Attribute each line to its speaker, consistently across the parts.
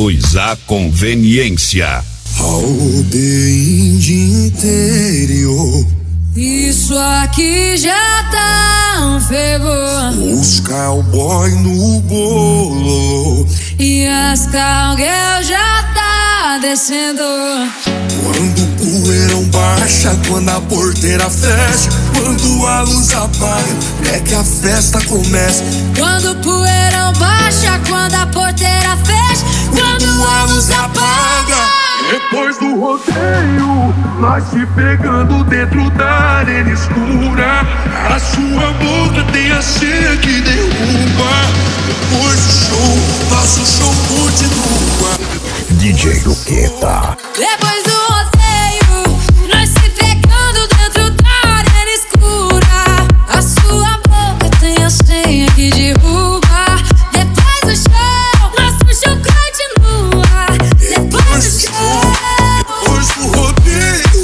Speaker 1: 2A Conveniência.
Speaker 2: Aldeia de interior,
Speaker 3: isso aqui já tá um fervor.
Speaker 2: os cowboy no bolo
Speaker 3: E as cowgirl já tá descendo.
Speaker 2: Quando o poeirão baixa, quando a porteira fecha, quando a luz apaga, é que a festa começa.
Speaker 3: Quando o poeirão baixa, quando a porteira fecha,
Speaker 2: quando a luz apaga. Depois do rodeio, nós se pegando dentro da arena escura. A sua boca tem a senha que derruba. Depois do show, nosso show continua.
Speaker 1: DJ Luqueta.
Speaker 3: Depois do rodeio, nós se pegando dentro da arena escura. A sua boca tem a senha que derruba. Depois do show, nosso show continua. Depois do show,
Speaker 2: depois do rodeio,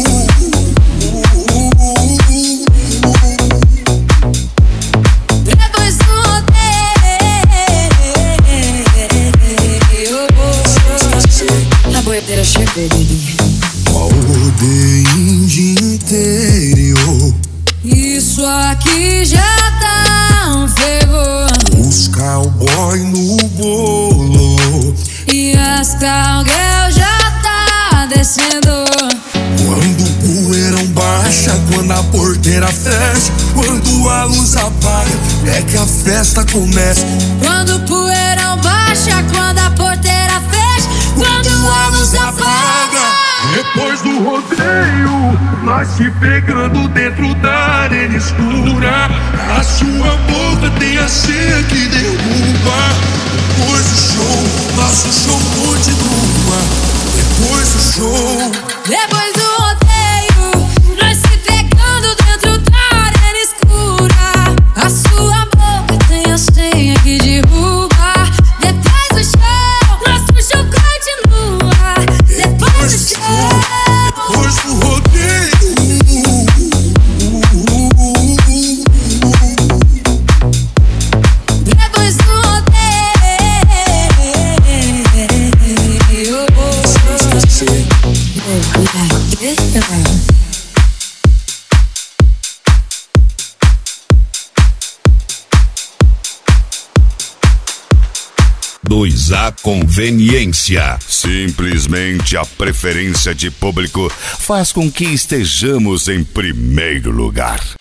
Speaker 3: depois do rodeio, a boiadeira chegou, baby.
Speaker 2: aldeia de interior,
Speaker 3: Isso aqui já tá um fervor.
Speaker 2: os cowboy no bolo
Speaker 3: E as cowgirl já tá descendo.
Speaker 2: quando o poeirão baixa, quando a porteira fecha, quando a luz apaga, é que a festa começa.
Speaker 3: Quando o poeirão baixa, quando a porteira fecha, quando a luz apaga.
Speaker 2: Depois do rodeio, nós se pegando dentro da arena escura. A sua boca tem a senha que derruba. Depois do show, nosso show continua. Depois do show,
Speaker 3: Depois do rodeio, nós se pegando dentro da arena escura. A sua boca tem a senha que derruba. Depois do show, nosso show continua. Depois do show,
Speaker 2: depois do rodeio,
Speaker 3: depois do rodeio.
Speaker 1: 2A Conveniência. Simplesmente a preferência de público faz com que estejamos em primeiro lugar.